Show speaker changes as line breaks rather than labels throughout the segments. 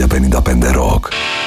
95 Rock.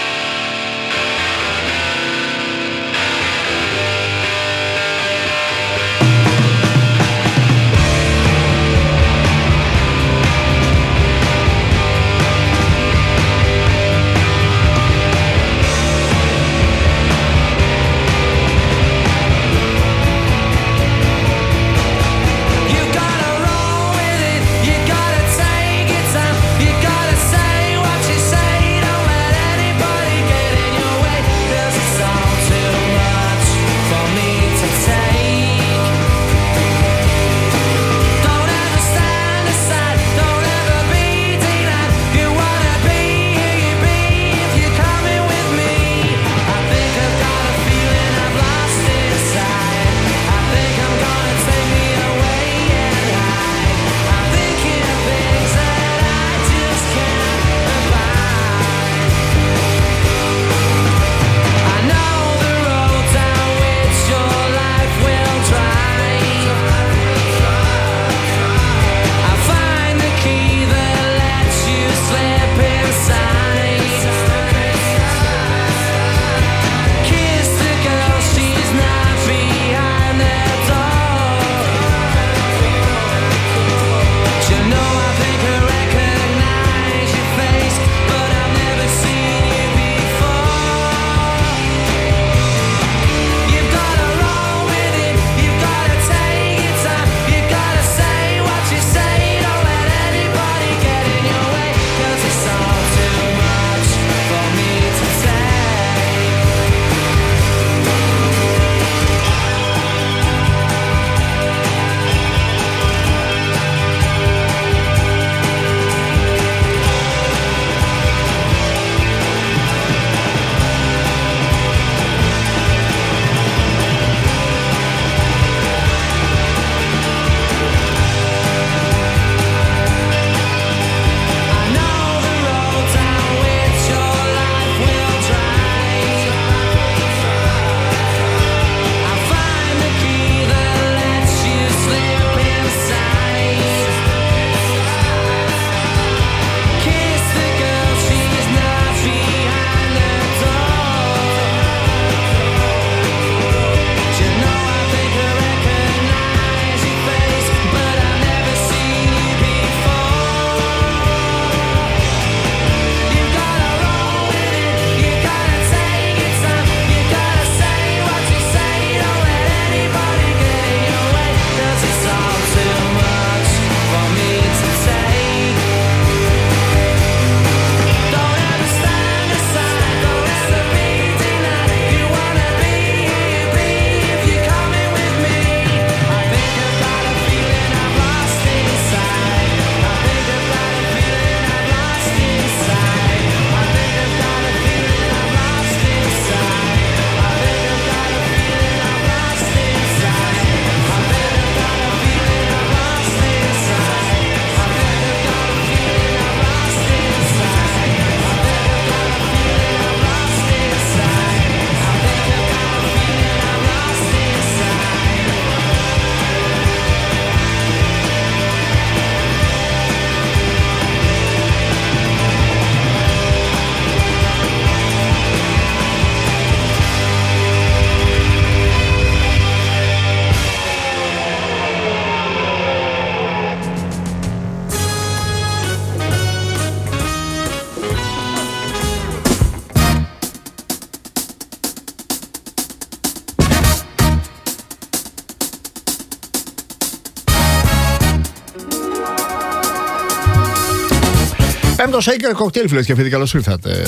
Πέμπτο Shaker Cocktail, φίλες και φίλοι, καλώς ήρθατε.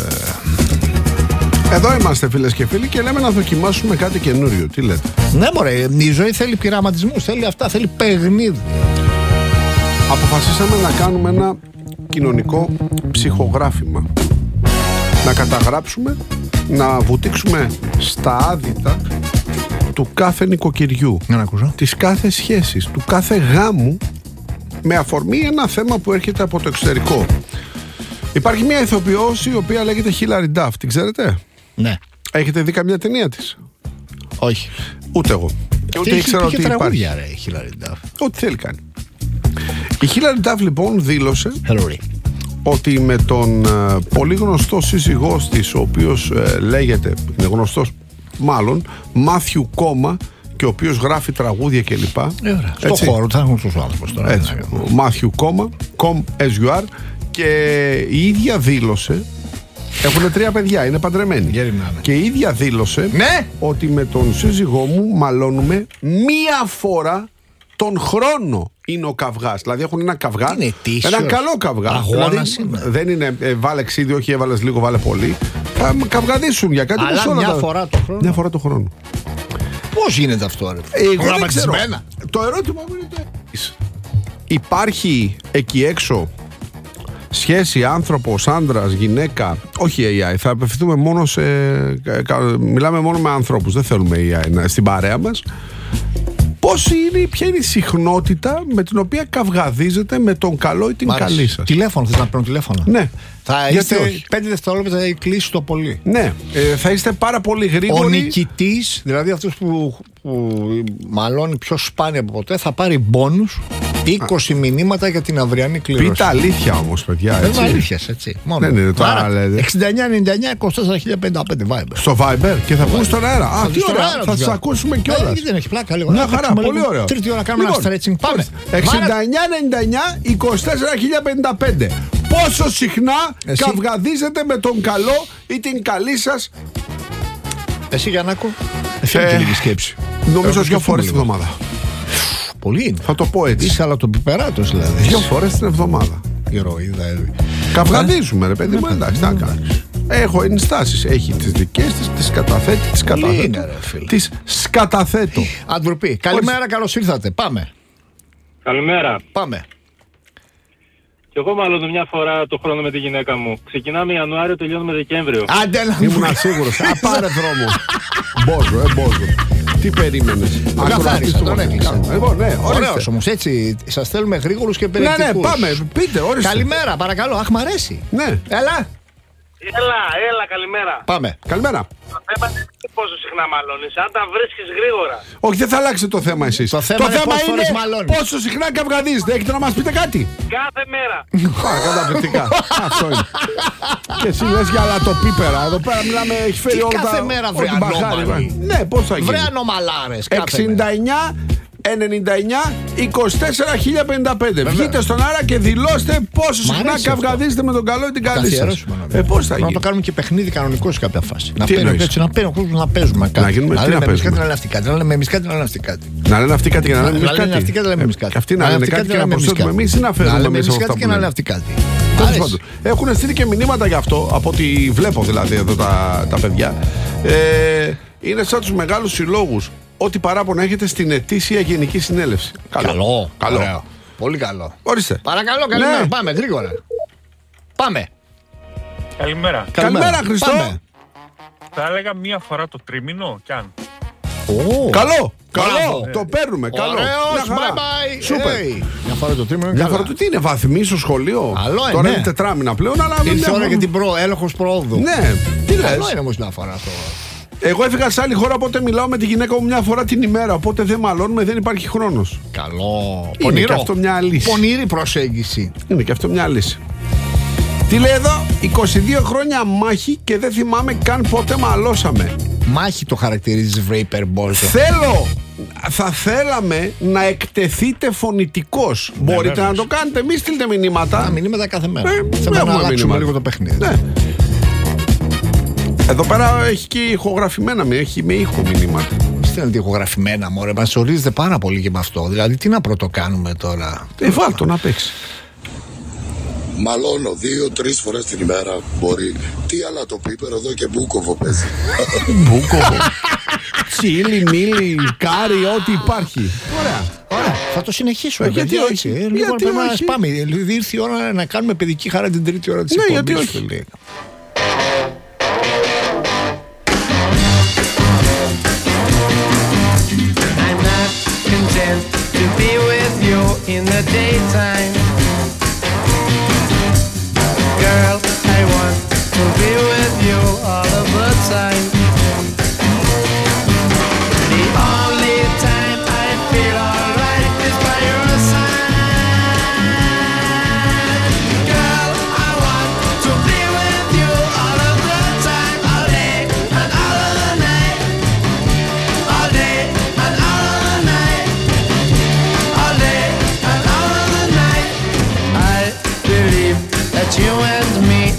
Εδώ είμαστε, φίλες και φίλοι, και λέμε να δοκιμάσουμε κάτι καινούριο. Τι λέτε?
Ναι, μωρέ, η ζωή θέλει πειραματισμούς, θέλει αυτά, θέλει παιχνίδι.
Αποφασίσαμε να κάνουμε ένα κοινωνικό ψυχογράφημα. Να καταγράψουμε, να βουτήξουμε στα άδυτα του κάθε νοικοκυριού, της κάθε σχέσης, του κάθε γάμου, με αφορμή ένα θέμα που έρχεται από το εξωτερικό. Υπάρχει μια ηθοποιός η οποία λέγεται Hilary Duff. Την ξέρετε?
Ναι.
Έχετε δει καμιά ταινία της?
Όχι.
Ούτε εγώ. Ούτε ήξερα ότι υπάρχει.
Ρε, Hilary Duff.
Ό,τι θέλει κάνει. Η Hilary Duff λοιπόν δήλωσε ότι με τον πολύ γνωστό σύζυγός της, ο οποίος λέγεται, είναι γνωστός μάλλον, Μάθιου Κόμα, και ο οποίος γράφει τραγούδια κλπ.
Στον χώρο θα έχουν τους άνθρωπους τώρα.
Έτσι, ο Μάθιου Κόμα, Come As You Are, και η ίδια δήλωσε. Έχουν 3 παιδιά, είναι παντρεμένοι. Και η ίδια δήλωσε ότι με τον σύζυγό μου μαλώνουμε μία φορά τον χρόνο. Είναι ο καυγάς. Δηλαδή έχουν ένα καυγά. Ένα καλό καυγά. Δηλαδή, δεν είναι βάλε ξύδι, όχι έβαλες λίγο, βάλε πολύ. Θα καυγαδίσουν για κάτι.
Αλλά μια φορά το χρόνο.
Μια φορά το χρόνο.
Πώς γίνεται αυτό, ρε?
Εγώ δεν ξέρω. Το ερώτημα μου είναι το εξής. Υπάρχει εκεί έξω σχέση άνθρωπος, άντρας, γυναίκα, όχι AI, θα απευθυνθούμε μόνο σε... μιλάμε μόνο με ανθρώπους, δεν θέλουμε AI στην παρέα μας. Ποια είναι η συχνότητα με την οποία καυγαδίζετε με τον καλό ή την καλή σας?
Τηλέφωνο, θες να παίρνω τηλέφωνο?
Ναι.
Θα είστε 5 δευτερόλεπτα, θα κλείσει το πολύ.
Ναι, θα είστε πάρα πολύ γρήγοροι.
Ο νικητής, δηλαδή αυτός που μαλώνει πιο σπάνια από ποτέ, θα πάρει μπόνους 20 μηνύματα για την αυριανή κλήρωση.
Πείτε αλήθεια όμως, παιδιά.
Δεν είναι αλήθειας, έτσι.
Μόνο. Ναι, τώρα λέτε.
69-99-24-1055 Viber.
Στο Viber και θα βγουν στον αέρα. Α, τι ωραία, θα σας ακούσουμε κιόλας.
Δεν έχει πλάκα, λίγο.
Μια χαρά, πολύ ωραίο.
Τρίτη ώρα κάνουμε ένα stretching. Πάμε.
69-99-24-1055. Πόσο συχνά καυγαδίζετε με τον καλό ή την καλή σας?
Εσύ, Γιαννάκο, εσύ και λίγη σκέψη.
Νομίζω 2 φορές την εβδομάδα.
Πολύ είναι.
Θα το πω έτσι.
Είσαι αλλά το πιπεράτος δηλαδή.
2 φορές την εβδομάδα.
Ηρωίδα.
Καυγαδίζουμε, ρε παιδί μου, εντάξει, τι να κάνεις. Έχω ενστάσεις. Έχει τις δικές της, τις καταθέτει, τις σκαταθέτω.
Αντροπή. Καλημέρα, καλώς ήρθατε. Πάμε.
Καλημέρα.
Πάμε.
Κι
εγώ μάλλον μια φορά το χρόνο με τη γυναίκα μου. Ξεκινάμε Ιανουάριο, τελειώνουμε Δεκέμβριο.
Άντε να
ήμουν σίγουρος. Πάρε δρόμο. Μπόζο. Τι περίμενες?
Καθάρισα, τον έκλεισα.
Ναι,
ωραίος όμως, έτσι σας θέλουμε γρήγορους και περιεκτικούς.
Ναι, πάμε, πείτε, όριστε.
Καλημέρα, παρακαλώ, αχ, μ' αρέσει.
Ναι.
Έλα, καλημέρα.
Πάμε.
Καλημέρα.
Το θέμα είναι πόσο συχνά μαλώνεις, αν τα βρίσκεις γρήγορα.
Όχι, δεν θα αλλάξει το θέμα εσείς.
Το θέμα είναι
πόσο συχνά καυγαδίζετε. Έχετε να μας πείτε κάτι?
Κάθε μέρα.
Καταπληκτικά. Αυτό είναι. Και εσύ λες για λατοπίπερα. Εδώ πέρα μιλάμε, έχει φέρει όλα τα...
Κάθε μέρα βρε ανώμαλοι.
Ναι, πώς θα γίνει?
Βρε ανωμαλάρες.
69-99-24-1055. Βγείτε στον αέρα και δηλώστε πόσο συχνά καυγαδίζετε με τον καλό ή την καλή σας. Πώς θα γίνει?
Να το κάνουμε και παιχνίδι κανονικό σε κάποια φάση.
Να παίρνουμε
ο κόσμος να παίζουμε κάτι.
Να λέμε εμείς κάτι,
να λένε κάτι, να λέμε εμείς κάτι, να λένε αυτοί κάτι.
Να λένε αυτοί κάτι και να λέμε εμείς κάτι.
Και
αυτοί να λένε κάτι και να προσθέτουμε εμείς ή να φέρουμε εμείς
κάτι και να λένε αυτοί κάτι.
Έχουν στείλει και μηνύματα γι' αυτό, από ό,τι βλέπω δηλαδή εδώ τα παιδιά. Είναι σαν τους μεγάλους συλλόγους. Ό,τι παράπονα έχετε στην ετήσια Γενική Συνέλευση.
Καλό. Ωραίο. Πολύ καλό.
Ορίστε.
Παρακαλώ, καλημέρα. Ναι. Πάμε, γρήγορα. Πάμε.
Καλημέρα, Χριστό.
Πάμε. Θα έλεγα μία φορά το τρίμηνο κι αν.
Καλό. Το παίρνουμε. Καλό.
Ωραίος, bye bye.
Σούπερ.
Μια φορά το τρίμηνο.
Μια φορά το τι είναι, βαθμί στο σχολείο? Τώρα είναι τετράμινα πλέον, αλλά
ήρθε ώρα για την έλεγχος προόδου.
Ναι, τι λες?
Καλό είναι όμως μια φορά αυτό.
Εγώ έφυγα σε άλλη χώρα, οπότε μιλάω με τη γυναίκα μου μια φορά την ημέρα. Οπότε δεν μαλώνουμε, δεν υπάρχει χρόνος.
Καλό.
Είναι και αυτό μια λύση.
Πονηρή προσέγγιση.
Είναι και αυτό μια λύση. Τι λέει εδώ? 22 χρόνια μάχη και δεν θυμάμαι καν πότε μαλώσαμε.
Μάχη το χαρακτηρίζεις, βρε υπερμπόλτο.
Θα θέλαμε να εκτεθείτε φωνητικώς. Μπορείτε να το κάνετε, μη στείλτε μηνύματα.
Μηνύματα κάθε μέρα. Θέλουμε να αλλάξουμε λίγο το παιχνίδι.
Ναι. Εδώ πέρα έχει και ηχογραφημένα, έχει με ήχο μηνύματα.
Στέλνετε ηχογραφημένα, μωρέ, μας ορίζετε πάρα πολύ και με αυτό. Δηλαδή, τι να πρωτοκάνουμε τώρα?
Βάλτο να παίξει.
Μαλώνω 2-3 φορές την ημέρα. Μπορεί. Τι άλλα το πίπερο εδώ και μπούκοβο παίζει.
Μπούκοβο. Τσίλι, μίλι, κάρι, ό,τι υπάρχει.
Ωραία. Θα το συνεχίσουμε.
Γιατί όχι?
Λοιπόν, πρέπει να πάμε. Ήρθε η ώρα να κάνουμε παιδική χαρά την τρίτη ώρα της εκπομπής.
Ναι, γιατί όχι?
To be with you in the daytime, girl, I want to be with you all of the time. The only time I feel alright is by your side. Girl, I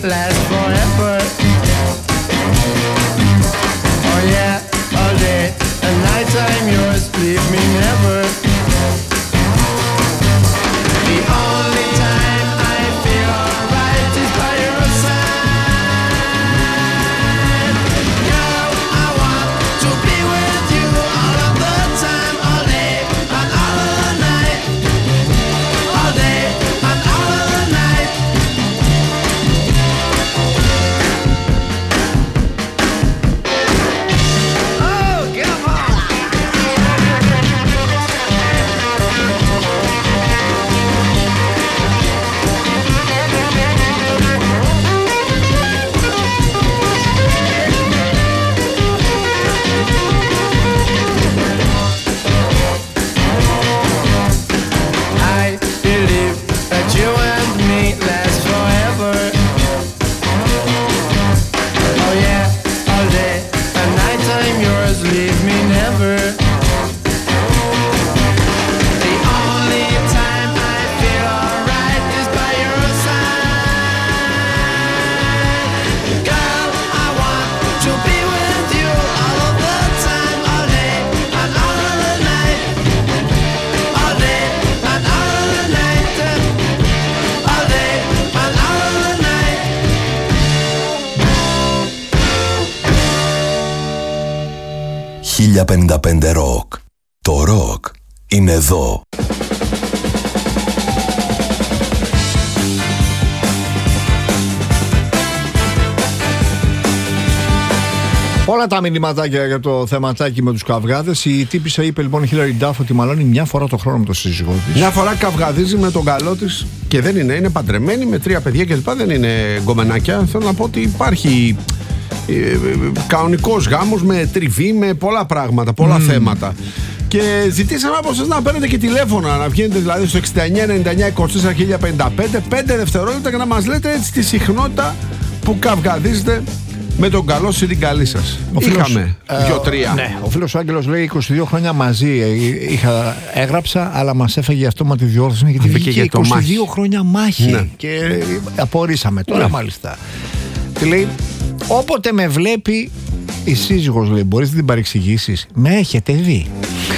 last forever. Oh yeah, all day and night I'm yours, leave me never. The only time I feel alright is by your side. Girl, I want to be with you all of the time, all day and all of the night. All day and all of the night. Oh, come on. I believe that you and me last forever. Oh yeah, all day and night I'm yours, leave me never. The only time I feel alright is by your side. Girl, I want to be with you all of the time, all day and all of the night. All day and all of the night. All day and all of the night.
1055 ροκ. Το ροκ είναι εδώ.
Όλα τα μηνυματάκια για το θεματάκι με τους καυγάδες. Η τύπισσα είπε λοιπόν η Χίλαρη Ντάφ ότι μαλώνει μια φορά το χρόνο με το σύζυγό της.
Μια φορά καυγαδίζει με τον καλό της και δεν είναι παντρεμένη με 3 παιδιά κλπ. Δεν είναι γκομενάκια. Θέλω να πω ότι υπάρχει κανονικός γάμος με τριβή, με πολλά πράγματα, πολλά θέματα. Και ζητήσαμε από εσάς να παίρνετε και τηλέφωνα, να βγαίνετε δηλαδή στο 69 99 24 1055, 5 δευτερόλεπτα και να μας λέτε έτσι τη συχνότητα που καυγαδίζετε με τον καλό ή την καλή σας. Είχαμε 2-3.
Ναι, ο φίλος ο Άγγελος λέει 22 χρόνια μαζί έγραψα, αλλά μας έφεγε αυτόματη διόρθωση γιατί βγήκε 22 χρόνια μάχη. Ναι. Και απορρίσαμε τώρα μάλιστα. Και λέει, όποτε με βλέπει η σύζυγος, λέει, μπορείς να την παρεξηγήσεις. Με έχετε δει.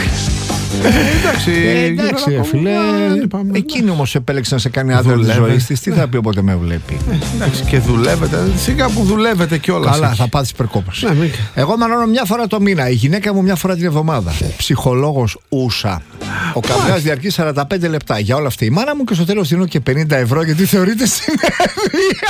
Εντάξει, φίλε. Εκείνη όμως επέλεξε να σε κάνει άδεια τη ζωή της. Τι θα πει όποτε με βλέπει.
Εντάξει, και δουλεύετε. Σιγά που δουλεύετε κιόλας.
Καλά, θα πάθεις περκόπωση. Εγώ μαλώνω μια φορά το μήνα. Η γυναίκα μου μια φορά την εβδομάδα. Ψυχολόγος ούσα. Ο καυγάς διαρκεί 45 λεπτά. Για όλα αυτά η μάνα μου και στο τέλος δίνω και 50 ευρώ γιατί θεωρείται συνέδρια.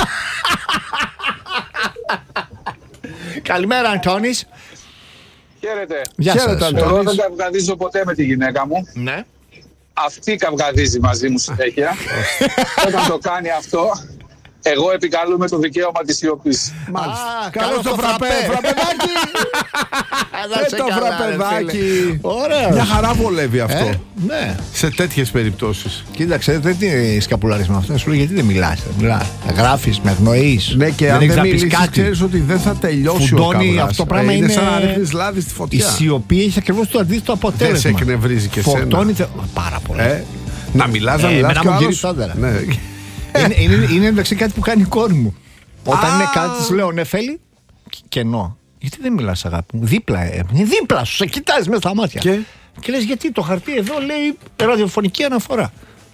Καλημέρα, Αντώνης.
Χαίρετε.
Γεια σας.
Εγώ δεν καυγαδίζω ποτέ με τη γυναίκα μου.
Ναι.
Αυτή καυγαδίζει μαζί μου συνέχεια. Όταν το κάνει αυτό, εγώ επικαλούμε το δικαίωμα της σιωπής.
Καλώς το φραπεδάκι. Το φραπεδάκι.
Ωραία.
Μια χαρά βολεύει αυτό.
Ναι.
Σε τέτοιες περιπτώσεις.
Κοίταξε, δεν είναι σκαπουλάρεις με αυτό. Σου λέει γιατί δεν μιλάς. Γράφεις, με αγνοείς.
Ναι, και αν δεν μιλήσεις, ξέρεις ότι δεν θα τελειώσει ο καυγάς.
Αυτό πράγμα
είναι σαν να ρίχνεις λάδι στη φωτιά.
Η σιωπή έχει ακριβώς το αντίθετο αποτέλεσμα.
Δεν σε εκνευρίζει και εσένα.
Φορτώνει πάρα πολύ.
Να μιλάς, να μιλάς κι άλλος.
Είναι εντάξει κάτι που κάνει η κόρη μου. Όταν είναι κάτι, της λέω Νεφέλη, κενό. Γιατί δεν μιλάς, αγάπη μου? Δίπλα σου, σε κοιτάζεις μέσα στα μάτια. Και λες γιατί το χαρτί εδώ λέει ραδιοφωνική αναφορά.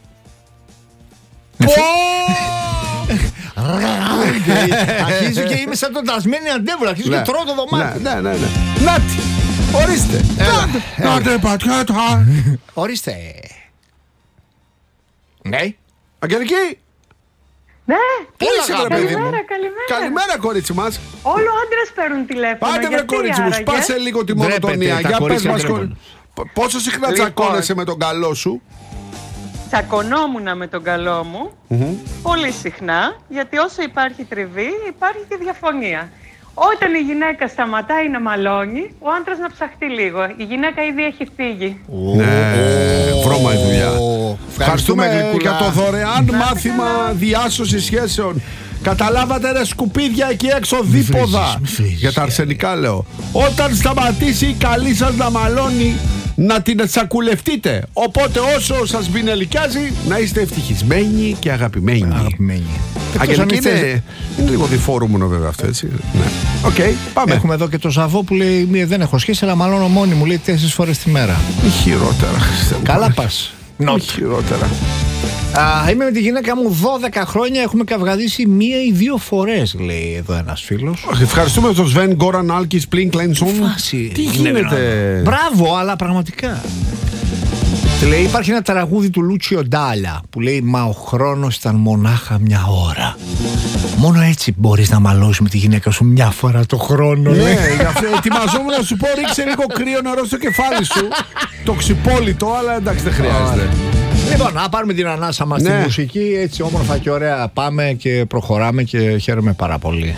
Αρχίζω και είμαι σαν τον τασμένη αντέβολα. Αρχίζω και τρώω το δωμάτιο.
Ναι. Νάτι, ορίστε. Νάτε πατιάτα.
Ορίστε. Ναι.
Αγγελική.
Ναι,
καλημέρα. Καλημέρα, κορίτσι μας.
Όλο άντρες παίρνουν τηλέφωνο.
Πάτε βρε κορίτσι μου, σπάσε λίγο τη μονοτονία. Για πες μας, πόσο συχνά τσακώνεσαι με τον καλό σου?
Τσακωνόμουν με τον καλό μου πολύ συχνά, γιατί όσο υπάρχει τριβή υπάρχει και διαφωνία. Όταν η γυναίκα σταματάει να μαλώνει, ο άντρας να ψαχτεί λίγο. Η γυναίκα ήδη έχει φύγει.
Ναι, βρώμα η δουλειά. Ευχαριστούμε για το δωρεάν μάθημα διάσωσης σχέσεων. Καταλάβατε ρε σκουπίδια εκεί έξω δίποδα. Για τα αρσενικά λέω. Όταν σταματήσει η καλή σας να μαλώνει, να την τσακουλευτείτε. Οπότε όσο σας μπινελικιάζει, να είστε ευτυχισμένοι και αγαπημένοι. Αγγελική είναι λίγο διφόρουμνο βέβαια αυτό, έτσι. Ναι. Οκ, πάμε.
Έχουμε εδώ και το Ζαβό που λέει δεν έχω σχέση, αλλά μάλλον μόνη μου λέει 4 φορές τη μέρα.
Χειρότερα.
Καλά πας.
Χειρότερα.
Είμαι με τη γυναίκα μου 12 χρόνια, έχουμε καυγαδίσει 1 ή 2 φορές, λέει εδώ ένας φίλος.
Ευχαριστούμε τον Σβέν Γκόραν Άλκης Πλίνκλενσον. Τι γίνεται.
Μπράβο, αλλά πραγματικά. Λέει, υπάρχει ένα τραγούδι του Λούτσιο Ντάλια που λέει «Μα ο χρόνος ήταν μονάχα μια ώρα». Μόνο έτσι μπορείς να μαλώσεις με τη γυναίκα σου μια φορά το χρόνο.
Ναι, γι' αυτό ετοιμαζόμουν να σου πω ρίξε λίγο κρύο νερό στο κεφάλι σου. Το ξυπόλυτο, αλλά εντάξει δεν χρειάζεται.
Λοιπόν, να πάρουμε την ανάσα μας στη μουσική. Έτσι όμορφα και ωραία πάμε και προχωράμε και χαίρομαι πάρα πολύ.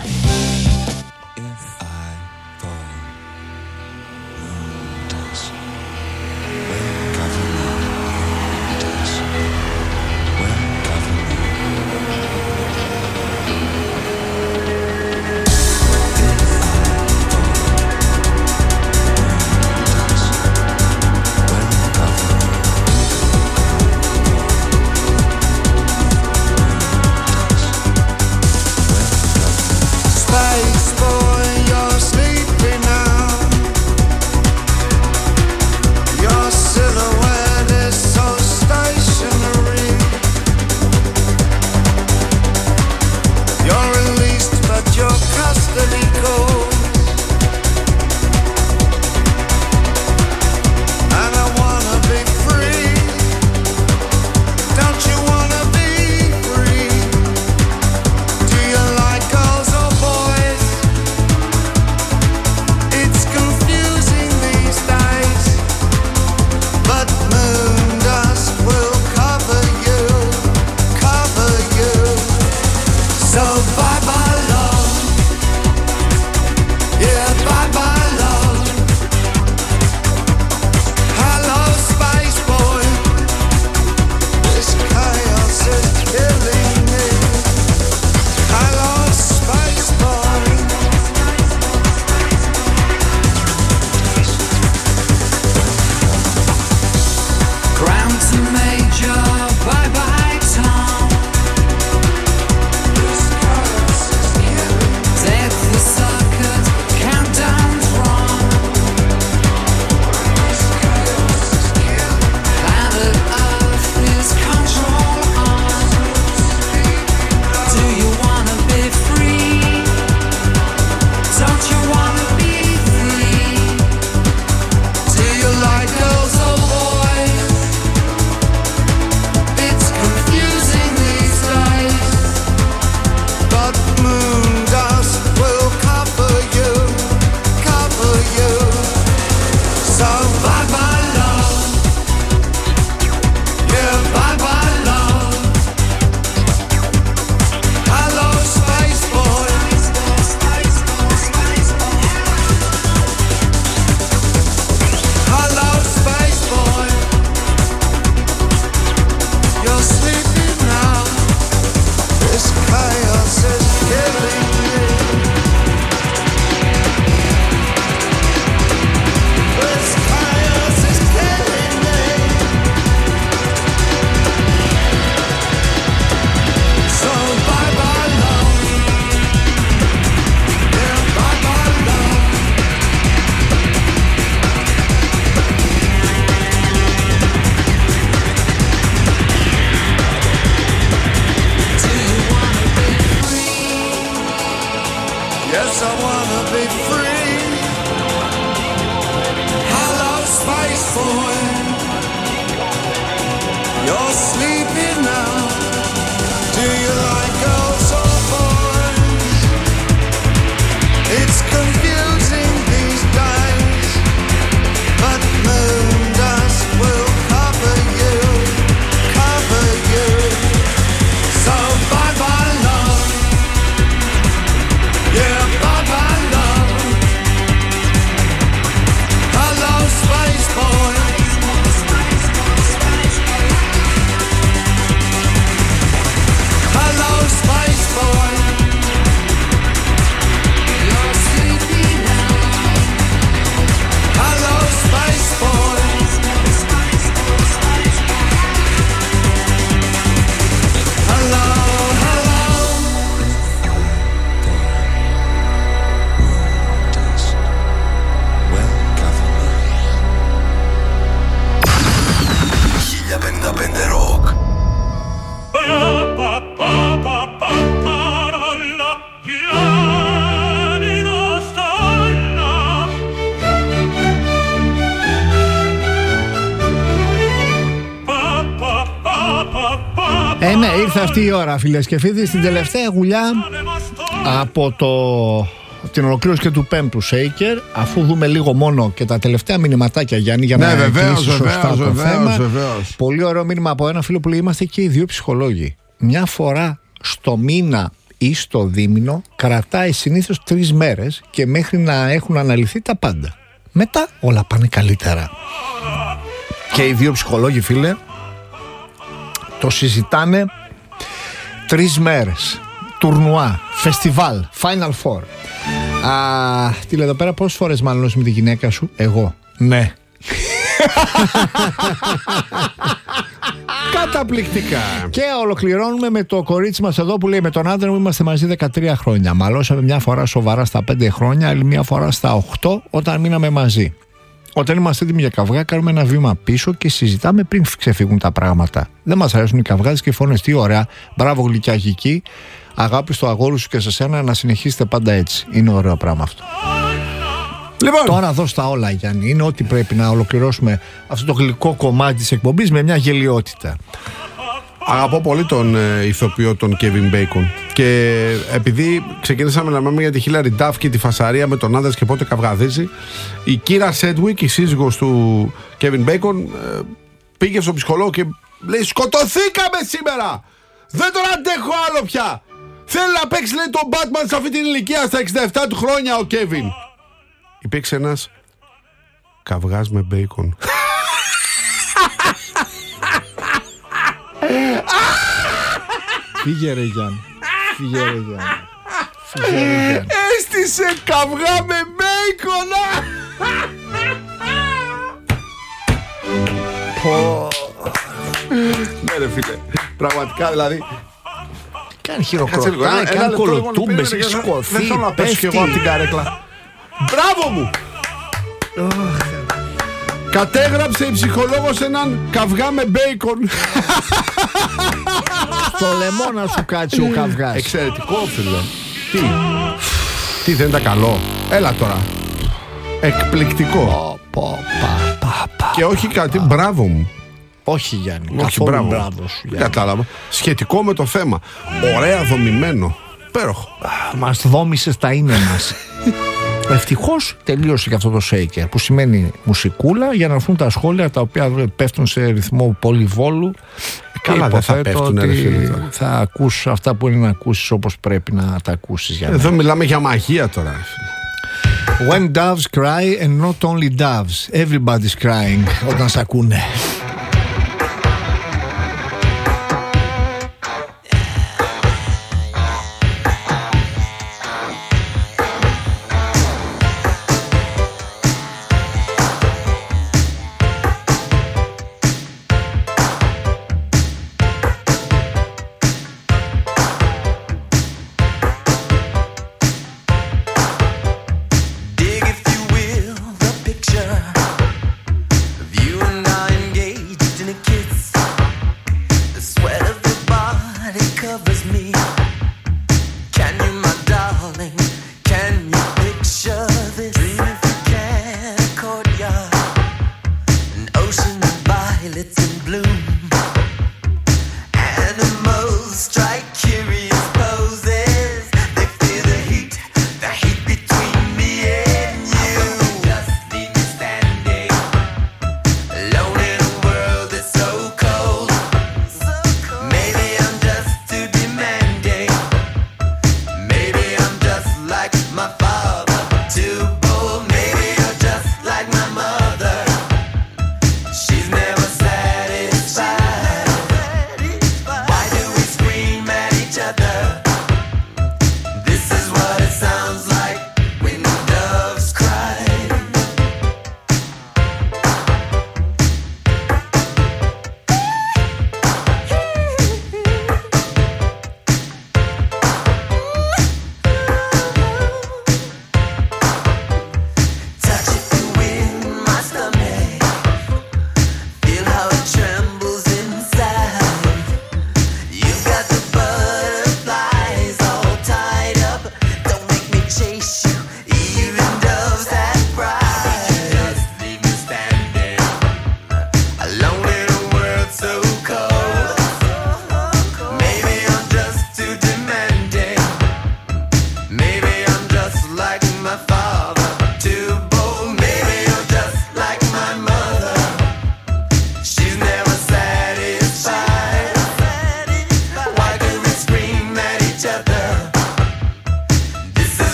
Ναι, ήρθε αυτή η ώρα, φίλες και φίλοι, στην τελευταία γουλιά από την ολοκλήρωση και του πέμπτου Shaker, αφού δούμε λίγο μόνο και τα τελευταία μηνυματάκια, Γιάννη, για να κλείσει σωστά το θέμα. Πολύ ωραίο μήνυμα από ένα φίλο που λέει: είμαστε και οι δύο ψυχολόγοι. Μια φορά στο μήνα ή στο δίμηνο κρατάει συνήθως 3 μέρες και μέχρι να έχουν αναλυθεί τα πάντα. Μετά όλα πάνε καλύτερα. Και οι δύο ψυχολόγοι, φίλε, το συζητάνε 3 μέρες. Τουρνουά, φεστιβάλ, Final Four. Τι λέει εδώ πέρα, πόσες φορές μάλλον με τη γυναίκα σου? Εγώ. Ναι.
Καταπληκτικά.
Και ολοκληρώνουμε με το κορίτσι μας εδώ που λέει: με τον άντρα μου είμαστε μαζί 13 χρόνια. Μαλώσαμε μια φορά σοβαρά στα 5 χρόνια, άλλη μια φορά στα 8 όταν μείναμε μαζί. Όταν είμαστε έτοιμοι για καυγά, κάνουμε ένα βήμα πίσω και συζητάμε πριν ξεφύγουν τα πράγματα. Δεν μας αρέσουν οι καυγάδες και οι φωνές. Τι ωραία. Μπράβο, γλυκιαγική. Αγάπη στο αγόρι σου και σε σένα, να συνεχίσετε πάντα έτσι. Είναι ωραίο πράγμα αυτό. Λοιπόν, τώρα δώσ' τα όλα, Γιάννη. Είναι ότι πρέπει να ολοκληρώσουμε αυτό το γλυκό κομμάτι της εκπομπής με μια γελιότητα.
Αγαπώ πολύ τον ηθοποιό τον Kevin Bacon. Και επειδή ξεκίνησαμε να μιλάμε για τη Hilary Duff και τη φασαρία με τον άντρα και πότε καυγαδίζει, η Kira Sedgwick, η σύζυγος του Kevin Bacon, πήγε στον ψυχολόγο και λέει: σκοτωθήκαμε σήμερα! Δεν τον αντέχω άλλο πια! Θέλει να παίξει, λέει, τον Batman σε αυτή την ηλικία, στα 67 του χρόνια, ο Kevin. Υπήρξε ένας καυγάς με Bacon.
Φύγε ρε Γιάννη.
Έστησε καυγά με Bacon. Ναι ρε φίλε, πραγματικά δηλαδή.
Κάνει χειροκροτάει, κάνει κολοτούμπες, έχει σκοθεί.
Δεν θέλω να πέσω κι εγώ από την καρέκλα. Μπράβο μου! Κατέγραψε η ψυχολόγος έναν καυγά με μπέικον.
Στο λαιμό να σου κάτσει ο καυγάς.
Εξαιρετικό, φίλε. Τι δεν ήταν καλό? Έλα τώρα. Εκπληκτικό. Και όχι κάτι, μπράβο μου.
Όχι, Γιάννη,
καθόλου μπράβο σου. Κατάλαβα. Σχετικό με το θέμα. Ωραία δομημένο. Πέροχο.
Μας δόμησες τα είναι μας. Ευτυχώς τελείωσε και αυτό το Shaker, που σημαίνει μουσικούλα, για να έρθουν τα σχόλια τα οποία πέφτουν σε ρυθμό πολυβόλου.
Καλά, δεν θα πέφτουν.
Θα ακούσεις αυτά που είναι να ακούσεις όπως πρέπει να τα ακούσεις.
Εδώ μιλάμε για μαγεία τώρα.
When doves cry and not only doves, everybody's crying όταν σ' ακούνε.
Dig, if you will, the picture of you and I.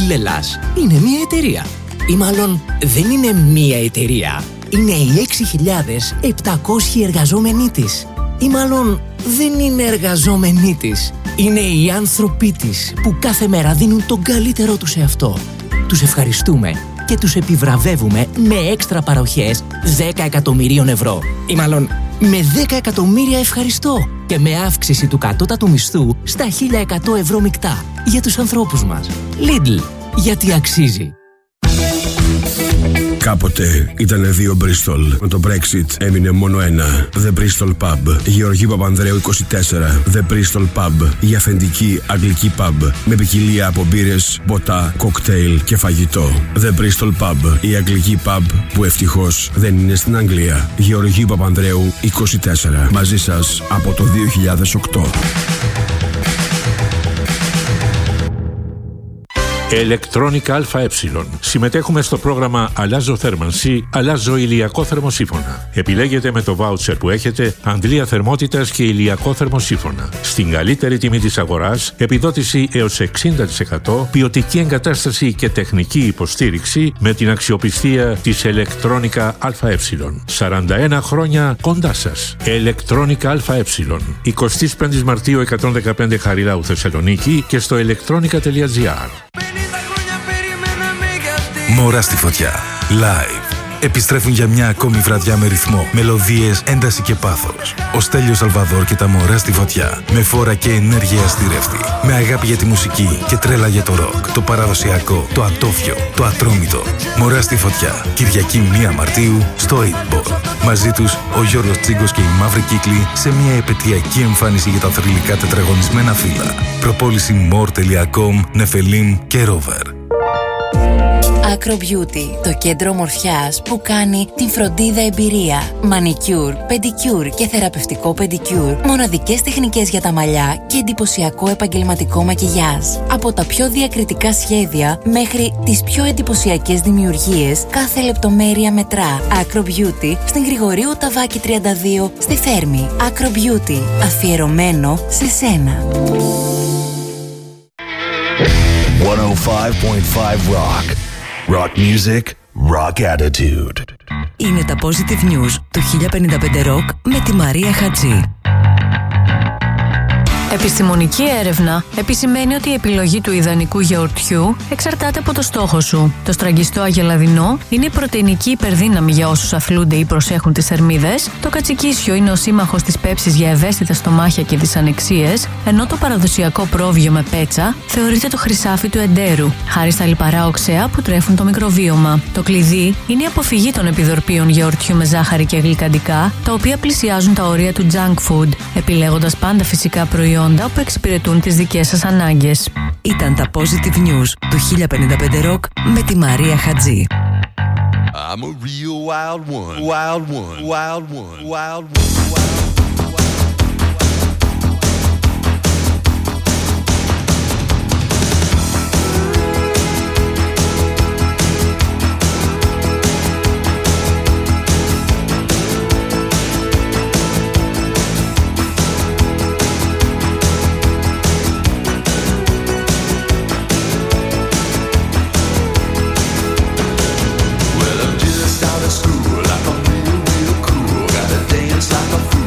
Lidl Ελλάς είναι μια εταιρεία. Ή μάλλον δεν είναι μια εταιρεία. Είναι οι 6.700 εργαζόμενοι της. Ή μάλλον δεν είναι εργαζόμενοι της. Είναι οι άνθρωποι της που κάθε μέρα δίνουν τον καλύτερό τους σε αυτό. Τους ευχαριστούμε και τους επιβραβεύουμε με έξτρα παροχές 10 εκατομμυρίων ευρώ. Ή μάλλον με 10 εκατομμύρια ευχαριστώ και με αύξηση του κατώτατου μισθού στα 1.100 ευρώ μεικτά για τους ανθρώπους μας. Lidl, γιατί αξίζει.
Κάποτε ήταν 2 Bristol. Με το Brexit έμεινε μόνο ένα. The Bristol Pub. Γεωργίου Παπανδρέου 24. The Bristol Pub. Η αυθεντική αγγλική pub. Με ποικιλία από μπύρες, ποτά, κοκτέιλ και φαγητό. The Bristol Pub. Η αγγλική pub που ευτυχώς δεν είναι στην Αγγλία. Γεωργίου Παπανδρέου 24. Μαζί σας από το 2008.
Electronic ΑΕ. Συμμετέχουμε στο πρόγραμμα Αλλάζω θέρμανση, αλλάζω ηλιακό θερμοσύφωνα. Επιλέγετε με το voucher που έχετε αντλία θερμότητας και ηλιακό θερμοσύφωνα. Στην καλύτερη τιμή της αγοράς, επιδότηση έως 60%, ποιοτική εγκατάσταση και τεχνική υποστήριξη με την αξιοπιστία της Electronic ΑΕ. 41 χρόνια κοντά σας. Electronic ΑΕ. 25 Μαρτίου 115 Χαριλάου Θεσσαλονίκη και στο electronica.gr.
Μωρά στη φωτιά. Live. Επιστρέφουν για μια ακόμη βραδιά με ρυθμό, μελωδίες, ένταση και πάθος. Ο Στέλιος Σαλβαδόρ και τα Μωρά στη φωτιά. Με φόρα και ενέργεια αστήρευτη. Με αγάπη για τη μουσική και τρέλα για το ροκ. Το παραδοσιακό, το ατόφιο, το ατρόμητο. Μωρά στη φωτιά. Κυριακή 1 Μαρτίου στο 8ball. Μαζί τους ο Γιώργος Τσίγκος και οι Μαύροι Κύκλοι σε μια επαιτειακή εμφάνιση για τα θρυλικά τετραγωνισμένα φύλλα. Προπόληση more.com, Νεφελίμ και Rover.
Acro Beauty, το κέντρο ομορφιάς που κάνει την φροντίδα εμπειρία. Μανικιούρ, πεντικιούρ και θεραπευτικό πεντικιούρ. Μοναδικές τεχνικές για τα μαλλιά και εντυπωσιακό επαγγελματικό μακιγιάζ. Από τα πιο διακριτικά σχέδια μέχρι τις πιο εντυπωσιακές δημιουργίες, κάθε λεπτομέρεια μετρά. Acro Beauty στην Γρηγορίου Ταβάκη 32 στη Θέρμη. Acro Beauty, αφιερωμένο σε σένα.
105.5 Rock. Rock music, rock attitude.
Είναι τα Positive News του 1055 Rock με τη Μαρία Χατζή. Επιστημονική έρευνα επισημαίνει ότι η επιλογή του ιδανικού γιαουρτιού εξαρτάται από το στόχο σου. Το στραγγιστό αγελαδινό είναι η πρωτεϊνική υπερδύναμη για όσους αθλούνται ή προσέχουν τις θερμίδες. Το κατσικίσιο είναι ο σύμμαχος της πέψης για ευαίσθητα στομάχια και δυσανεξίες, ενώ το παραδοσιακό πρόβιο με πέτσα θεωρείται το χρυσάφι του εντέρου, χάρη στα λιπαρά οξέα που τρέφουν το μικροβίωμα. Το κλειδί είναι η αποφυγή των επιδορπίων γιαουρτιού με ζάχαρη και γλυκαντικά, τα οποία πλησιάζουν τα όρια του junk food, επιλέγοντας πάντα φυσικά προϊόντα που εξυπηρετούν τις δικές σας ανάγκες. Ήταν τα Positive News του 1055 Rock με τη Μαρία Χατζή.
I'm a real wild one. Wild one. Wild one. Wild one.
Well, I'm just out of school, like I'm real, real cool. Gotta dance like a fool.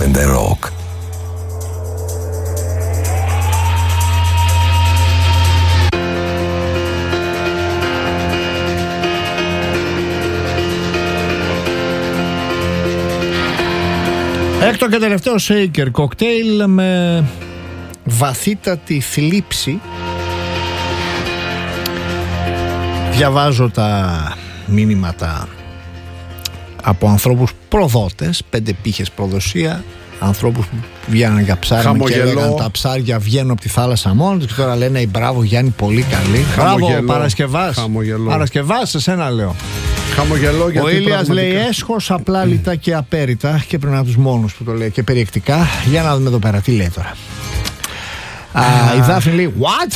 and the rock.
Έκτο και τελευταίο shaker cocktail με βαθύτατη θλίψη. Διαβάζω τα μήνυματα από ανθρώπους προδότες, 5 πύχες προδοσία, ανθρώπους που βγαίναν για ψάρια και έλεγαν τα ψάρια βγαίνουν από τη θάλασσα μόνο και τώρα λένε μπράβο Γιάννη, πολύ καλή. Μπράβο Παρασκευάς. Παρασκευάς σε σένα λέω.
Χαμογελώ.
Ο Ήλιας λέει έσχος, απλά λιτά και απέριτα και πρέπει να τους μόνους που το λέει και περιεκτικά. Για να δούμε εδώ πέρα τι λέει τώρα. Η Δάφνη λέει what?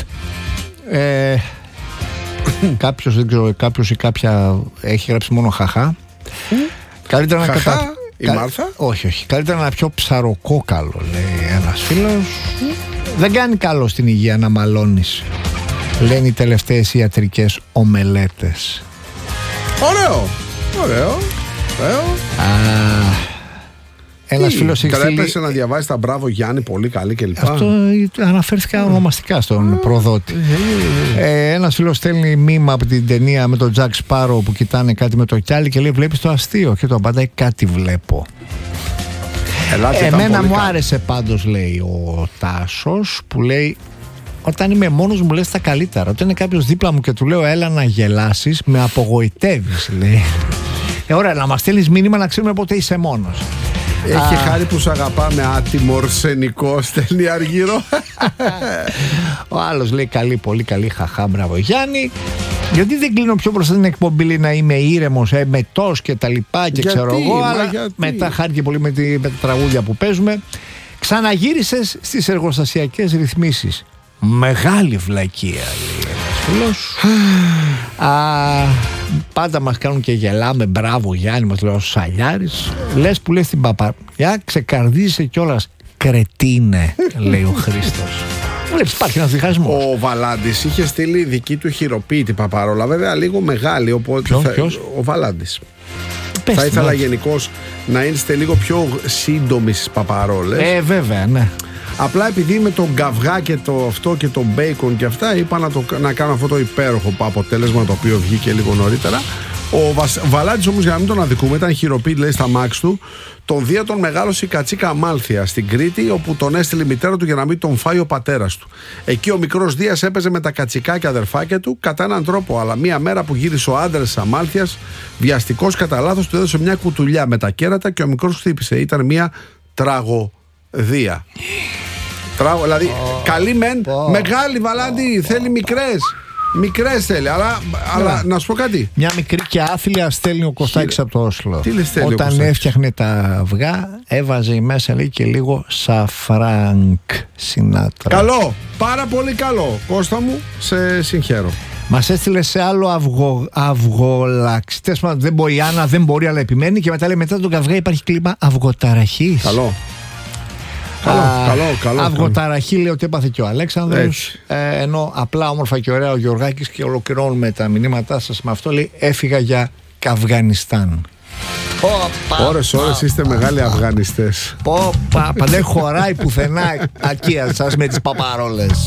Κάποιος δεν ξέρω, κάποιος ή κάποια έχει γράψει μόνο χαχά. Καλύτερα να
η Μάρθα?
Όχι. Καλύτερα να πιω ψαροκόκαλο, λέει ένας φίλος. Δεν κάνει καλό στην υγεία να μαλώνεις, λένε οι τελευταίες ιατρικές ομελέτες.
Ωραίο.
Ένας φίλος έχει στείλει.
Έπεσε να διαβάσει τα μπράβο Γιάννη, πολύ καλή κλπ.
Αυτό αναφέρθηκα ονομαστικά στον προδότη. Ένας φίλος στέλνει μήμα από την ταινία με τον Τζακ Σπάρο που κοιτάνε κάτι με το κιάλι και λέει βλέπεις το αστείο και το απαντάει κάτι βλέπω. Εμένα μου άρεσε πάντως, λέει ο Τάσος, που λέει όταν είμαι μόνος μου λες τα καλύτερα. Όταν είναι κάποιος δίπλα μου και του λέω έλα να γελάσεις, με απογοητεύεις, λέει. Ωραία, να μας στέλνεις μήνυμα να ξέρουμε πότε είσαι μόνος.
Έχει χάρη που σ' αγαπάμε, άτιμο αρσενικό, στέλνει Αργύρο.
Ο άλλος λέει καλή, πολύ καλή, χαχά, μπράβο Γιάννη. Γιατί δεν κλείνω πιο μπροστά την εκπομπή να είμαι ήρεμος, μετός και τα λοιπά και ξέρω εγώ. Αλλά μετά χάρηκε πολύ με τα τραγούδια που παίζουμε. Ξαναγύρισες στις εργοστασιακές ρυθμίσεις. Μεγάλη βλακεία, λέει ένας φίλος. Πάντα μας κάνουν και γελάμε. Μπράβο Γιάννη, μας λέει ο Σαλιάρης. Λες που λες την παπαριά, ξεκαρδίζεσαι κιόλας. Κρετίνε, λέει ο Χρήστος. Βλέπεις, υπάρχει ένας διχασμός.
Ο Βαλάντης είχε στείλει δική του χειροποίητη παπαρόλα, βέβαια λίγο μεγάλη. Οπότε
Ποιος?
Ο Βαλάντης. Θα ήθελα γενικώς να είστε λίγο πιο σύντομοι στις παπαρόλες.
Βέβαια, ναι.
Απλά επειδή με τον καυγά και το αυτό και τον μπέικον και αυτά είπα να κάνω αυτό το υπέροχο αποτέλεσμα το οποίο βγήκε λίγο νωρίτερα. Ο Βαλάντης όμως, για να μην τον αδικούμε, ήταν χειροποίητη, λέει, στα μάξ του. Τον Δία τον μεγάλωσε η κατσίκα Αμάλθεια στην Κρήτη, όπου τον έστειλε η μητέρα του για να μην τον φάει ο πατέρας του. Εκεί ο μικρός Δίας έπαιζε με τα κατσικάκια αδερφάκια του κατά έναν τρόπο, αλλά μία μέρα που γύρισε ο άντρας της Αμάλθειας, βιαστικός κατά λάθος του έδωσε μια κουτουλιά με τα κέρατα και ο μικρός χτύπησε. Ήταν μια τραγωδία. Δηλαδή, καλή μεν, μεγάλη Βαλάντη, θέλει μικρές θέλει, αλλά να σου πω κάτι.
Μια μικρή και άθλια στέλνει ο Κωστάκης από το Όσλο.
Τι λέει, στέλνει
όταν έφτιαχνε τα αυγά, έβαζε μέσα, λέει, και λίγο σαφράνκ Σινάτρα.
Καλό, πάρα πολύ καλό. Κώστα μου, σε συγχαίρω.
Μας έστειλε σε άλλο αυγολαξ. Δεν μπορεί, η Άννα δεν μπορεί, αλλά επιμένει. Και μετά λέει, μετά τον καυγά υπάρχει κλίμα αυγοταραχής.
Καλό.
Αυγοταραχή, λέει ότι έπαθε και ο Αλέξανδρος. Ενώ απλά όμορφα και ωραία ο Γεωργάκης, και ολοκληρώνουμε τα μηνύματά σας με αυτό, λέει έφυγα για Αφγανιστάν.
Ώρες είστε μεγάλοι Αφγανιστές.
Δεν χωράει πουθενά ακία σας με τις παπαρόλες.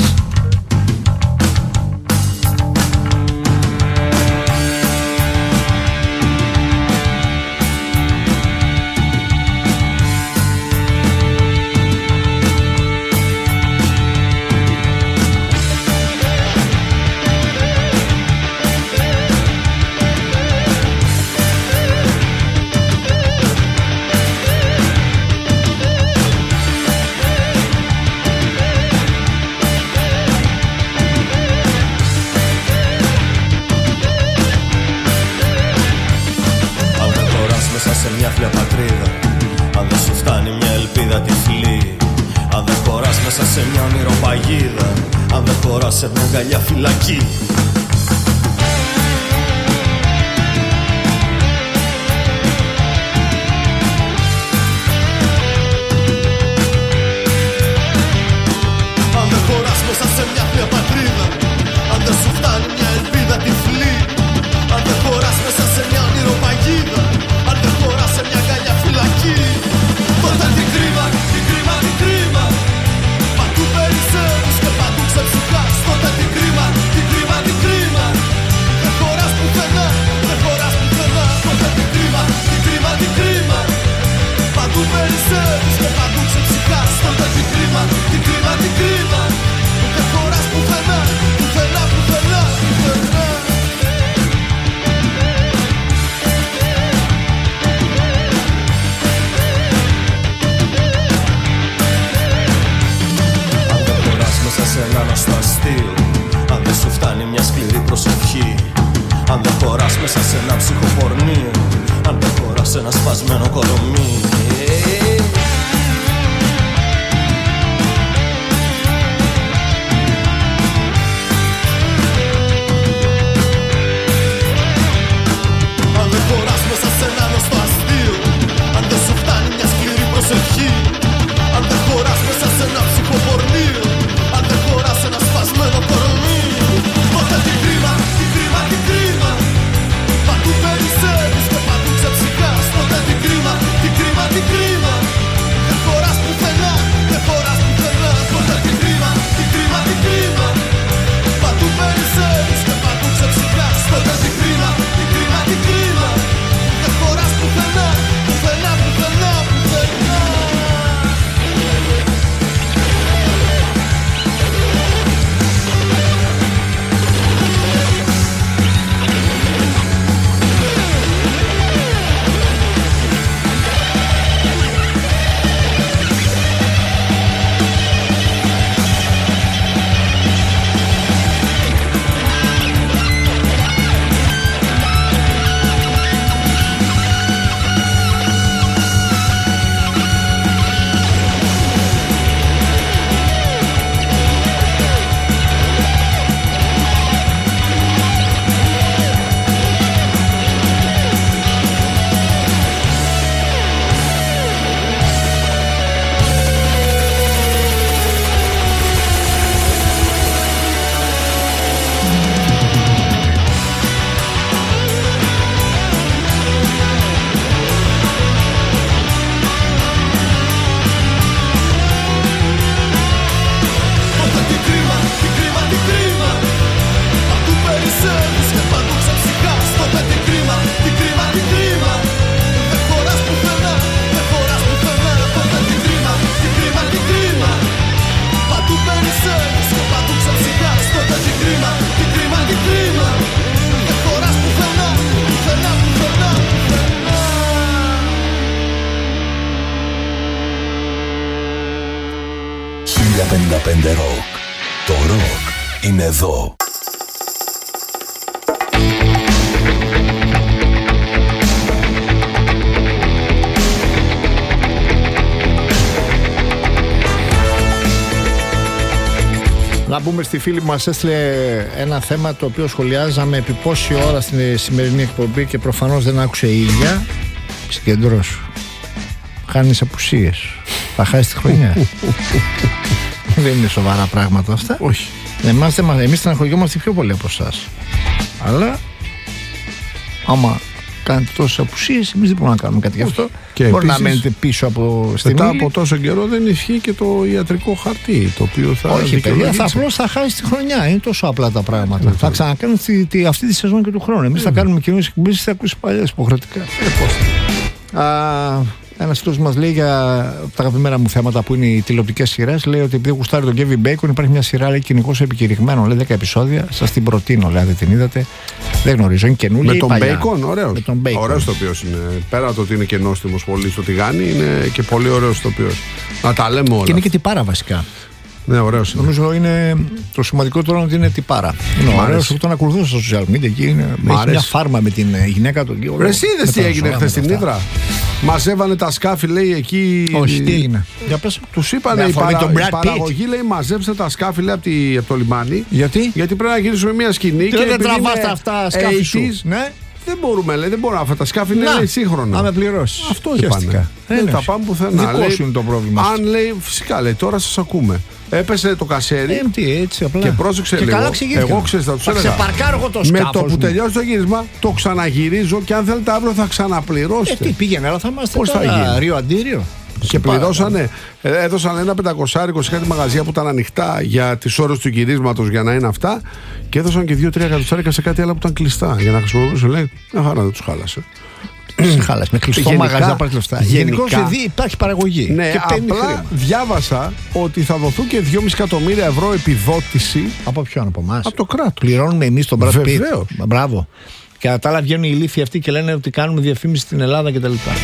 Σε μια αγκαλιά φυλακή. Αν δεν χωράς μέσα σε μια θεία πατρίδα, αν δεν σου φτάνει μια ελπίδα τυφλή, αν δεν χωράς μέσα σε μια ονειροπαγίδα, αν δεν χωράς σε μια αγκαλιά φυλακή, τότε την κρίμα πάνω στο αστείο. Αν δεν σου φτάνει μια σκληρή προσευχή, αν δεν χωράς μέσα σε ένα ψυχοπορνείο, αν δεν χωράς σε ένα σπασμένο κορομί. Αν δεν χωράς μέσα σε ένα γνωστό αστείο, αν δεν σου φτάνει μια σκληρή προσευχή, αν δεν χωράς μέσα σε ένα ψυχοπορνείο, αν δεν χωράς σε ένα σπασμένο κορομί, τότε τι κρίμα, τι κρίμα, τι κρίμα. Παντού περισσεύεις και παντού ξεψυχάς. Τότε τι κρίμα, τι κρίμα, τι κρίμα. Δεν χωράς πουθενά, δεν χωράς πουθενά. Τότε τι κρίμα, τι κρίμα, τι κρίμα. Παντού περισσεύεις και παντού ξεψυχάς. Τότε τι κρίμα, τι κρίμα, τι κρίμα. Δεν χωράς πουθενά, πουθενά, πουθενά, πουθενά.
1055 Rock. Το rock είναι εδώ.
Να μπούμε στη φίλη που μας έστειλε ένα θέμα το οποίο σχολιάζαμε επί πόση ώρα στην σημερινή εκπομπή και προφανώς δεν άκουσε η ίδια. Συγκεντρώσου. Χάνεις απουσίες. Θα χάσεις τη χρονιά. Δεν είναι σοβαρά πράγματα αυτά.
Όχι.
Εμείς στεναχωριόμαστε πιο πολύ από εσάς. Αλλά άμα κάνετε τόσες απουσίες, εμείς δεν μπορούμε να κάνουμε κάτι γι' αυτό. Και μπορεί να μένετε πίσω από στη
μετά
μήλη.
από τόσο καιρό δεν ισχύει και το ιατρικό χαρτί, το οποίο θα.
Όχι, παιδιά, απλώς θα χάσει τη χρονιά. Είναι τόσο απλά τα πράγματα. Θα ξανακάνουμε αυτή τη σεζόν και του χρόνου. Εμείς θα κάνουμε καινούριες εκπομπές, θα ακούσει παλιές υποχρεωτικά. Ένας φίλος μας λέει για τα αγαπημένα μου θέματα που είναι οι τηλεοπτικές σειρές. Λέει ότι επειδή γουστάρει τον Kevin Bacon, υπάρχει μια σειρά, λέει, κοινικώς επικηρυγμένο. Λέει 10 επεισόδια. Σας την προτείνω, λέει, αν δεν την είδατε. Δεν γνωρίζω, είναι καινούργια.
Με τον
παλιά.
Bacon, ωραίος. Ωραίος τοπίος είναι. Πέρα το ότι είναι και νόστιμος πολύ στο τηγάνι, είναι και πολύ ωραίος τοπίος. Να τα λέμε όλα.
Και είναι και τυπάρα βασικά.
Ναι, ωραίος είναι.
Νομίζω είναι το σημαντικότερο ότι είναι τυπάρα. Είναι ωραίος, τον ακολουθούσα στο social media. Εκεί είναι, έχει μια φάρμα με την γυναίκα του.
Εσύ είδες τι έγινε χθες στην Ύδρα? Μαζεύανε τα σκάφη, λέει, εκεί.
Όχι, τι έγινε? Για πες.
Τους είπανε η παραγωγή, λέει, μαζέψτε τα σκάφη, λέει, από το λιμάνι.
Γιατί
πρέπει να γυρίσουμε μια σκηνή.
Και δεν τραβάστε αυτά σκάφη σου. Ναι.
Δεν μπορούμε, λέει, δεν μπορούμε. Αυτά τα σκάφη είναι σύγχρονα.
Να με πληρώσει.
Αυτό είπανε. Δεν θα πάμε πουθενά.
Δικό σου είναι το πρόβλημα.
Αν λέει, φυσικά, λέει, τώρα σας ακούμε. Έπεσε το κασέρι.
Έτσι απλά.
Και πρόσεξε λίγο. Εγώ ξέρω, θα τους έλεγα. Με το που τελειώσει το γύρισμα, το ξαναγυρίζω και αν θέλετε αύριο θα ξαναπληρώσετε.
Τι πήγαινε, αλλά θα είμαστε.
Πώς θα γίνει?
Ρίο αντίριο.
Και πληρώσανε, έδωσαν ένα 500 σε κάτι μαγαζιά που ήταν ανοιχτά για τις ώρες του γυρίσματος για να είναι αυτά, και έδωσαν και 2-3 εκατοστάρικα σε κάτι άλλο που ήταν κλειστά για να χρησιμοποιήσουν. Λέει, μια χαρά δεν τους χάλασε.
Χάλασε, με κλειστό μαγαζί να πάρει λεφτά. Γενικώς υπάρχει παραγωγή.
Ναι,
και
απλά διάβασα ότι θα δοθούν και 2,5 εκατομμύρια ευρώ επιδότηση.
Από ποιον? Από εμάς?
Από το κράτος.
Πληρώνουμε εμείς τον Brad Pitt.
Βεβαίως.
Μπράβο. Και κατά τα άλλα βγαίνουν οι ηλίθιοι αυτοί και λένε ότι κάνουμε διαφήμιση στην Ελλάδα κτλ.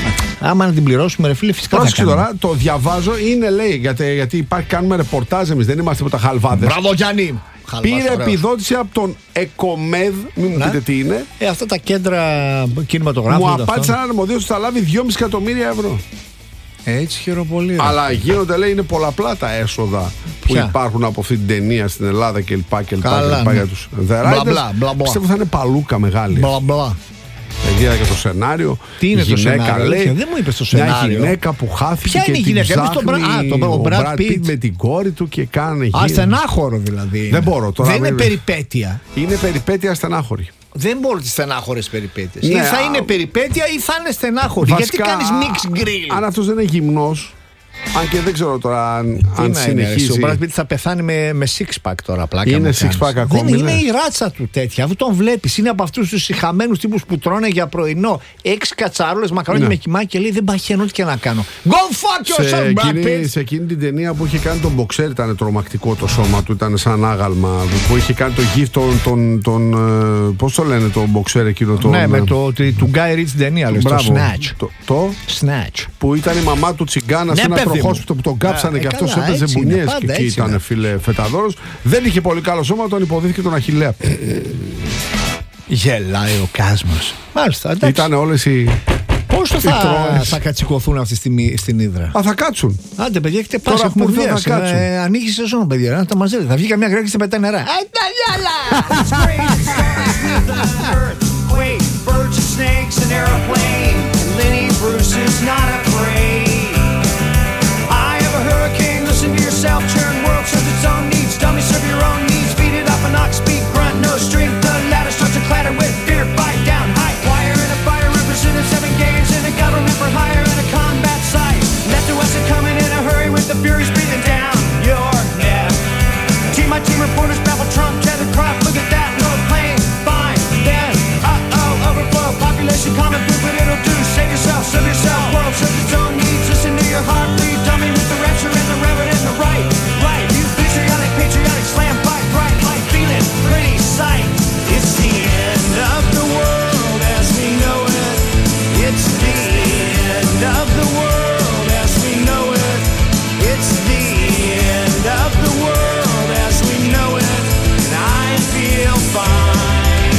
Άμα να την πληρώσουμε, ρε φίλε, φυσικά.
Πρόσεξε τώρα, το διαβάζω, είναι λέει, γιατί κάνουμε ρεπορτάζ εμείς, δεν είμαστε από τα χαλβάδες.
Μπράβο, Γιάννη!
Πήρε επιδότηση από τον ΕΚΟΜΕΔ, μην μου πείτε τι είναι.
Αυτά τα κέντρα κινηματογράφου.
Μου απάντησαν αρμοδίως ότι θα λάβει 2,5 εκατομμύρια ευρώ.
Έτσι χειροπολεί.
Αλλά γίνονται, λέει, είναι πολλαπλά τα έσοδα που υπάρχουν από αυτή την ταινία στην Ελλάδα κλπ. Για τους The Riders. Πιστεύω θα είναι παλούκα μεγάλη. Είδα και το σενάριο.
Τι είναι το σενάριο,
λέει,
δεν μου είπες το σενάριο.
Μια γυναίκα που χάθηκε.
Ποια είναι η γυναίκα,
ο Brad Pitt με την κόρη του και κάνει.
Στενάχωρο δηλαδή.
Δεν μπορώ τώρα.
Δεν είναι περιπέτεια.
Είναι περιπέτεια στενάχωρη.
Δεν μπορώ τις στενάχωρες περιπέτειες. Ή θα είναι περιπέτεια ή θα είναι στενάχωρη. Γιατί κάνεις mix grill.
Αν αυτός δεν είναι γυμνός. Αν και δεν ξέρω τώρα αν συνεχίζει.
Ο Brad Pitt θα πεθάνει με six pack τώρα, πλάκα.
Είναι six pack ακόμη.
Δεν είναι η ράτσα του τέτοια. Αφού τον βλέπεις, είναι από αυτούς τους σιχαμένους τύπους που τρώνε για πρωινό 6 κατσαρόλες μακαρόνι με κοιμά και λέει δεν παχαίνω ό,τι και να κάνω. Go fuck yourself, Brad Pitt!
Σε εκείνη την ταινία που είχε κάνει τον μποξέρ ήταν τρομακτικό το σώμα του, ήταν σαν άγαλμα. Που είχε κάνει το γύφ πώς το λένε το μποξέρ εκείνο το.
Ναι, με του Guy Ritchie ταινία, το Snatch.
Το
Snatch.
Που ήταν η μαμά του τσιγκάνα σε ένα τροχόσπιτο που τον κάψανε και αυτός έπαιζε μπουνιές και εκεί ήταν φίλε φεταδόρος. Δεν είχε πολύ καλό σώμα, τον υποδίθηκε τον Αχιλλέα.
Γελάει ο κόσμος. Μάλιστα, εντάξει.
Ήταν όλες οι.
Πώς θα κατσικωθούν αυτοί στην Ύδρα.
Θα κάτσουν.
Άντε, παιδιά, έχετε πάσει από μουρδιές. Ανοίγει σεζόν, παιδιά, να τα μαζεύετε. Θα βγει καμιά γρέκη και θα πετάει νερά.
Listen to yourself, churn world serves its own needs. Dummy serve your own needs. Beat it up an ox, speak, grunt, no strength. The ladder starts to clatter with fear. Fight down, high wire in a fire. Representing 7 games in a government for hire in a combat site. Left to west are coming in a hurry with the furies breathing down your neck. Team by team reporters babble Trump, tethered crop. Look at that, no plane. Fine, then, overflow. Population common food, but it'll do. Save yourself, serve yourself. World serves its own needs. Listen to your heart, breathe, dummy with the rapture and the reverend. Right, you patriotic, slam, fight, bright, light, feeling, pretty sight. It's the end of the world as we know it. It's the end of the world as we know it. It's the end of the world as we know it. And I feel fine.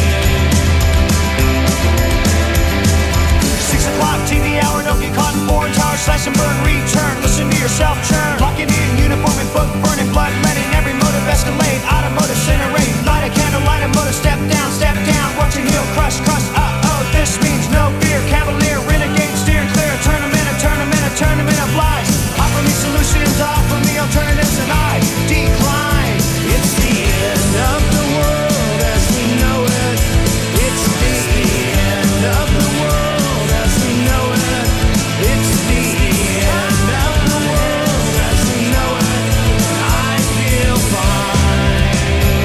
6 o'clock TV hour, don't get caught in foreign tower, slash and burn, return. Listen to yourself churn. Locking in uniform and book burning, blood letting every motive escalate. Automotive incinerate, light a candle, light a motor, step down, watching heel crush. This means no fear, cavalier, renegade, steering clear. Tournament of lies. Offer me solutions, offer me alternatives, and I decline. It's the end of the world as we know it. It's the end of the world as we know it. It's the end of the world as we know it. I feel fine.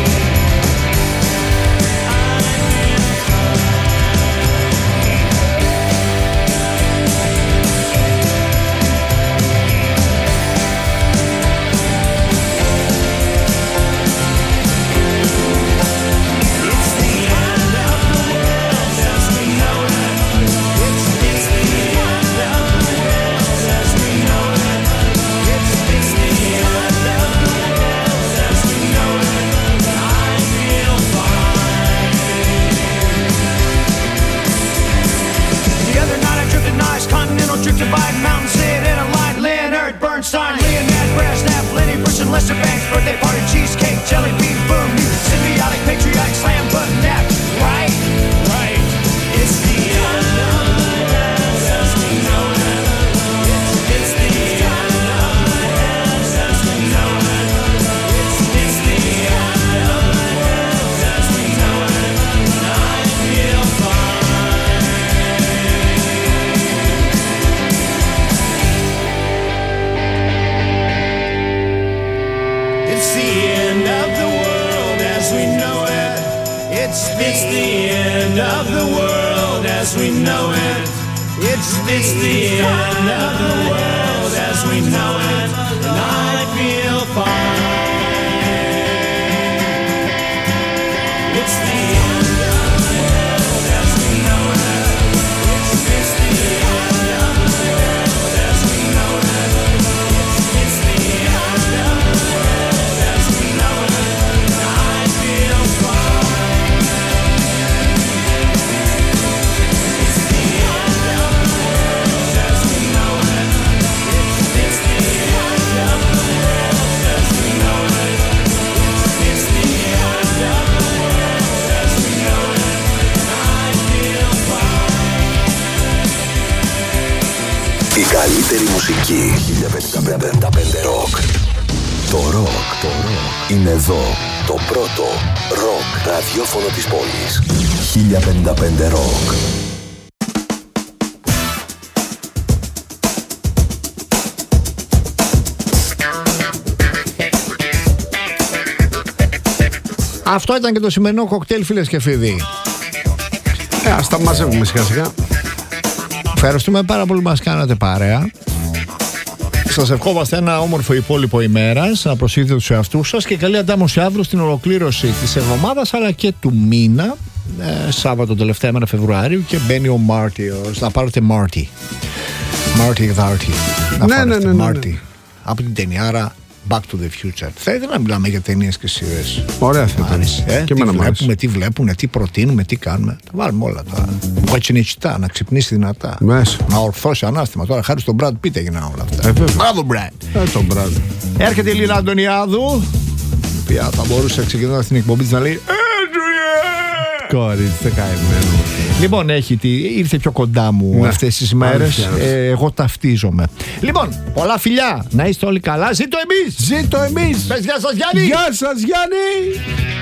Drifted by mountains, sit in a line. Leonard Bernstein, Leonard Brezhnev, Lenny Bruce and Lester Banks, birthday party, cheesecake, jelly bean, boom, symbiotic, patriotic, slam button, nap. Right. It's the end of the world as we know it. It's the end of the world as we know it. It's the end of the world as we know it. And I feel fine. It's the end of the world as we know it. It's the end of the world as we know it. It's the end of the world as we know it. And I feel fine. It's the end of the world as we know it. It's the end of the world.
καλύτερη μουσική. 1055 Rock. Το rock είναι εδώ. Το πρώτο rock ραδιόφωνο της πόλης. 1055 Rock.
Αυτό ήταν και το σημερινό κοκτέιλ, φίλες και φίλοι.
Ας τα μαζεύουμε σιγά σιγά.
Ευχαριστούμε πάρα πολύ που μας κάνατε παρέα. Σας ευχόμαστε ένα όμορφο υπόλοιπο ημέρας, να προσέχετε τους εαυτούς σας και καλή αντάμωση αύριο στην ολοκλήρωση της εβδομάδας αλλά και του μήνα. Σάββατο τελευταία μέρα Φεβρουάριου και μπαίνει ο Μάρτιος. Να πάρετε Μάρτι. Μάρτι Γδάρτι.
Ναι.
Μάρτι. Από την ταινιάρα Back to the Future. Θα ήθελα να μιλάμε για ταινίες και σειρές.
Ωραία θα
ήταν. Τι βλέπουμε, τι προτείνουμε, τι κάνουμε. Τα βάλουμε όλα τώρα. Κουατσινιτσιτά, να ξυπνήσει δυνατά.
Μέσα.
Να ορθώσει ανάστημα. Τώρα χάρη στον Brad Pitt έγιναν όλα αυτά. Μπράβο, Brad.
Τον Brad.
Έρχεται η Λίνα Αντωνιάδου, η οποία θα μπορούσε ξεκινώντας την εκπομπή της να λέει
κορίτσι, καημένο.
Λοιπόν, ήρθε πιο κοντά μου αυτές τις μέρες. Εγώ ταυτίζομαι. Λοιπόν, πολλά φιλιά. Να είστε όλοι καλά. Ζήτω εμείς.
Ζήτω εμείς.
Πες γεια σας, Γιάννη.
Γεια σας, Γιάννη.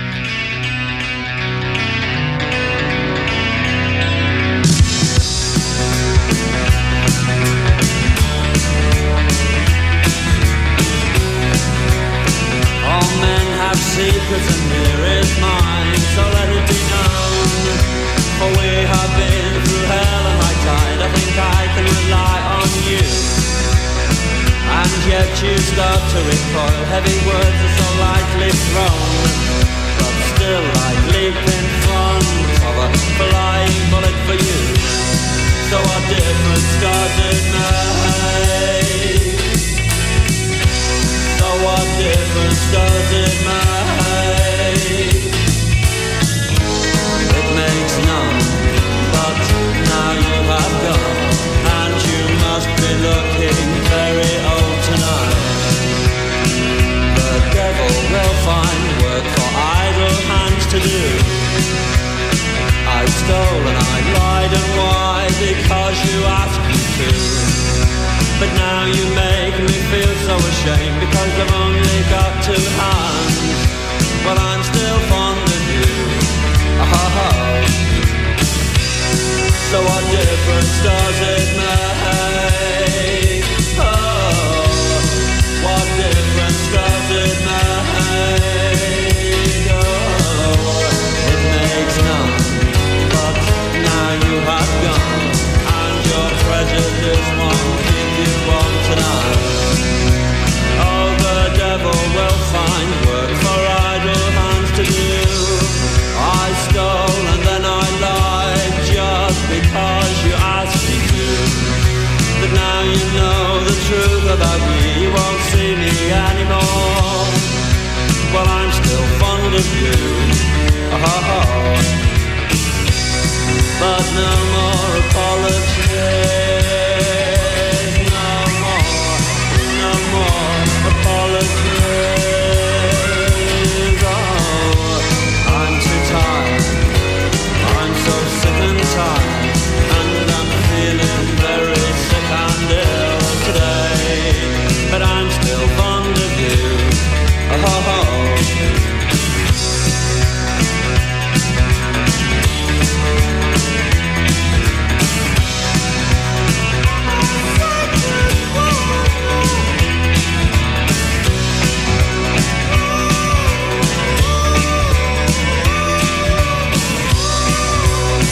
All men have secrets and here is mine, so let it be known. For we have been through hell and high tide, I think I can rely on you. And yet you start to recoil, heavy words are so lightly thrown. But still I leap in front of a flying bullet for you. So what difference does it make? So what difference does it make? It makes none, but now you have gone, and you must be looking very old tonight. The devil will find work for idle hands to do. I stole and I lied, and why? Because you asked me to. But now you make me feel so ashamed, because I've only got two hands, but I'm still fond of you. So what difference does it make? Oh, what difference does it make? Oh, it makes none, but now you have gone, and your prejudice won't keep you warm tonight. Oh, the devil will find work for idle hands to do. I stole and then I lied just because you asked me to. But now you know the truth about me, you won't see me anymore. Well, I'm still fond of you. But no more apologies.